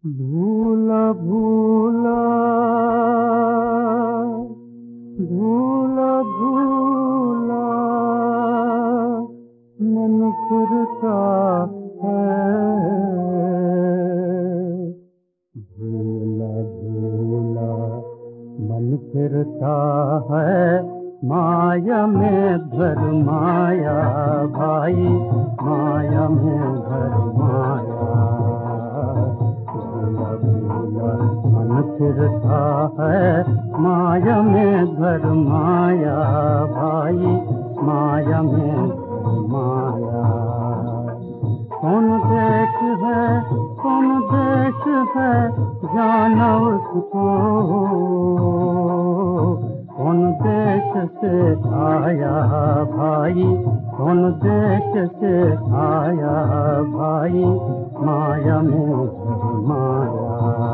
भूला भूला भूला भूला मन फिरता है। भूला भूला मन फिरता है, माया में भर माया भाई, माया में भर माया। भूला भूला मन फिरता है, माया में भर माया भाई, माया में भर माया। कौन देश है, कौन देश है, जाना उसको। कौन देश से आया भाई, कौन देश से आया भाई, माया में भर माया।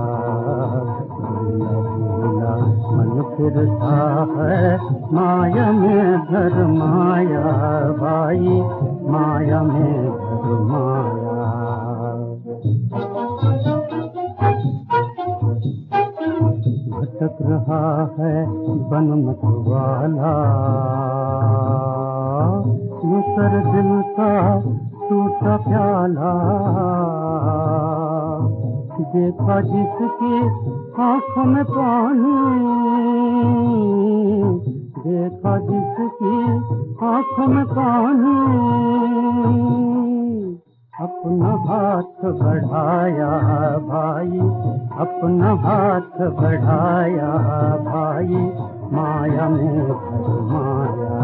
भूला भूला मन फिरता है, माया में भर माया भाई, माया में भर माया। भटक रहा है बन मतवाला, यूं सर दिल का टूटा प्याला। देखा जिसकी आंखों में पानी, देखा जिसकी आंखों में पानी, अपना हाथ बढ़ाया भाई, अपना हाथ बढ़ाया भाई, माया में भर माया।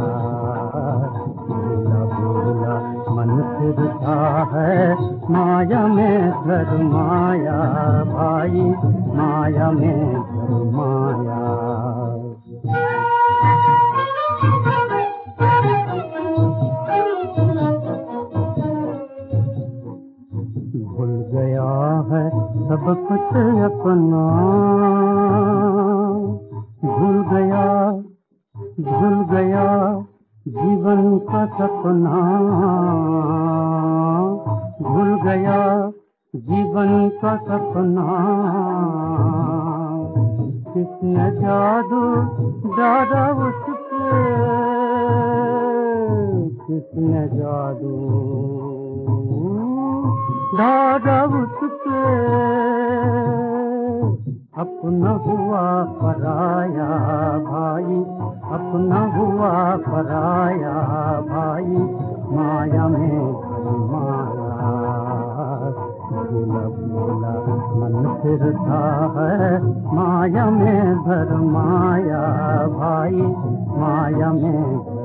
भूला भूला मन फिरता है, माया में भर माया भाई, माया में भर माया। भूल गया है सब कुछ अपना, भूल गया, भूल गया जीवन का सपना। भूल गया जीवन का सपना, किसने जादू डाला उस पे, किसने जादू डाला उस पे। अपना हुआ पराया भाई, अपना हुआ पराया भाई, माया में भर माया। भूला भूला मन फिरता है, माया में भर माया भाई, माया में